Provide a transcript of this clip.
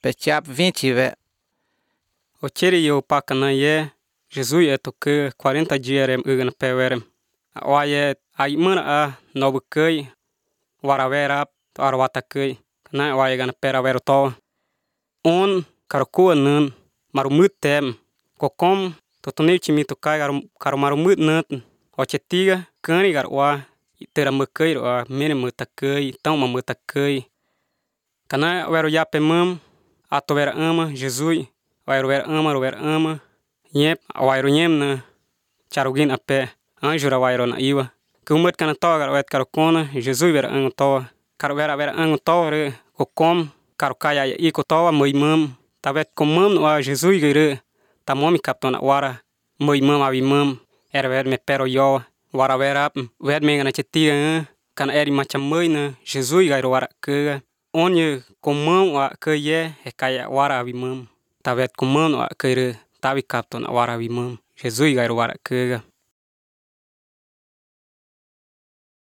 Pechap 20, velho. O tiri yo pakana ye, Jesus é toque 40 dias na pewerem. O ye ai mana a nobukei, warawera arwatakei, na o ye gana perawero to. On karokua nun, marumut tem, kokom, totoni chimi tokai karo marumut nut, o chetiga, kani garwa, itera mukei o mene mutakei, tão mamutakei. Kana wero yape mum, ato vera ama, Jesus, o vera ama, yep, o nyem na charugin ape, anjura wairo na iwa. Kumut kana to gar wet karokona, Jesus vera to, karo vera to re, kokom, karo kaya ya iko to moi mum, tabet komum wa Jesus gere, tamomi kaptona wara, moi mum awi mum, ver me pero yo, wara vera ver me gana chetia, kana eri macam moi na, Jesus gairo wara ke. Onye komum wa ke ye, kaya wara awi mum. Tabet komum wa kere, tabi kapton wara awi mum. Jesus gairo wara ke.